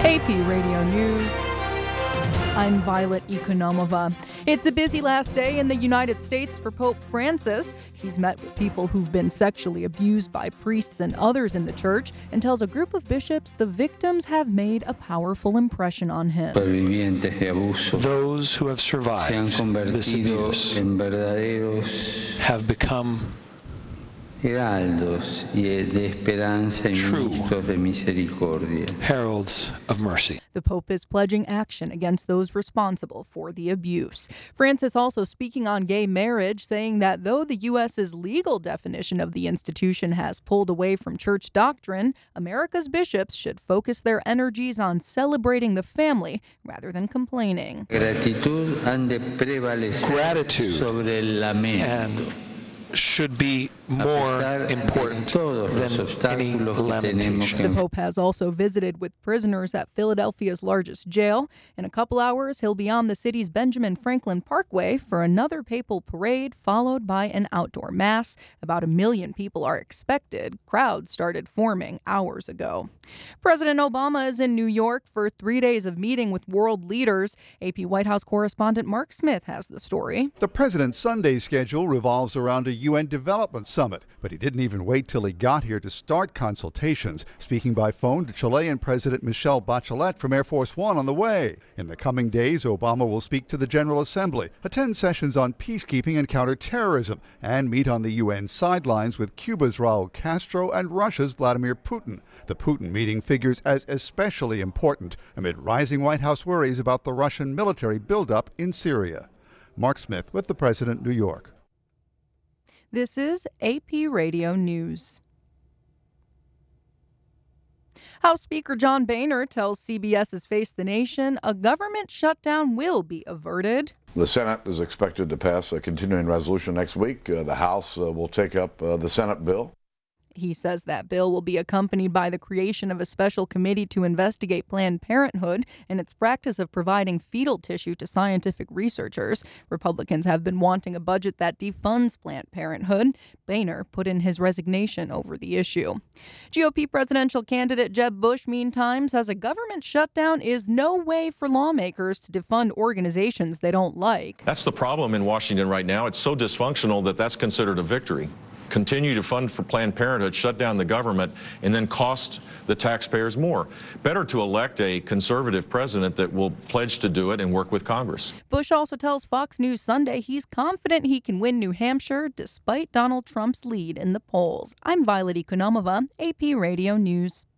AP Radio News. I'm Violet Economova. It's a busy last day in the United States for Pope Francis. He's met with people who've been sexually abused by priests and others in the church and tells a group of bishops the victims have made a powerful impression on him. Those who have survived this abuse have become true heralds of mercy. The Pope is pledging action against those responsible for the abuse. Francis also speaking on gay marriage, saying that though the U.S.'s legal definition of the institution has pulled away from church doctrine, America's bishops should focus their energies on celebrating the family rather than complaining. Gratitude and should be more important than any lamentation. The Pope has also visited with prisoners at Philadelphia's largest jail. In a couple hours, he'll be on the city's Benjamin Franklin Parkway for another papal parade, followed by an outdoor mass. About 1 million people are expected. Crowds started forming hours ago. President Obama is in New York for 3 days of meeting with world leaders. AP White House correspondent Mark Smith has the story. The president's Sunday schedule revolves around a UN development summit, but he didn't even wait till he got here to start consultations, speaking by phone to Chilean President Michelle Bachelet from Air Force One on the way. In the coming days, Obama will speak to the General Assembly, attend sessions on peacekeeping and counterterrorism, and meet on the UN sidelines with Cuba's Raul Castro and Russia's Vladimir Putin. The Putin meeting figures as especially important amid rising White House worries about the Russian military buildup in Syria. Mark Smith with the President, New York. This is AP Radio News. House Speaker John Boehner tells CBS's Face the Nation a government shutdown will be averted. The Senate is expected to pass a continuing resolution next week. The House will take up the Senate bill. He says that bill will be accompanied by the creation of a special committee to investigate Planned Parenthood and its practice of providing fetal tissue to scientific researchers. Republicans have been wanting a budget that defunds Planned Parenthood. Boehner put in his resignation over the issue. GOP presidential candidate Jeb Bush, meantime, says a government shutdown is no way for lawmakers to defund organizations they don't like. That's the problem in Washington right now. It's so dysfunctional that that's considered a victory. Continue to fund for Planned Parenthood, shut down the government, and then cost the taxpayers more. Better to elect a conservative president that will pledge to do it and work with Congress. Bush also tells Fox News Sunday he's confident he can win New Hampshire despite Donald Trump's lead in the polls. I'm Violet Economova, AP Radio News.